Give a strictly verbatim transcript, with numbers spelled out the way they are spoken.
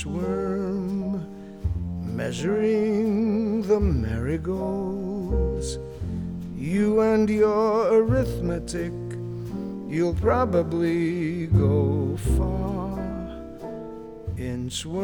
inchworm measuring the marigolds. You and your arithmetic, you'll probably go far. Inchworm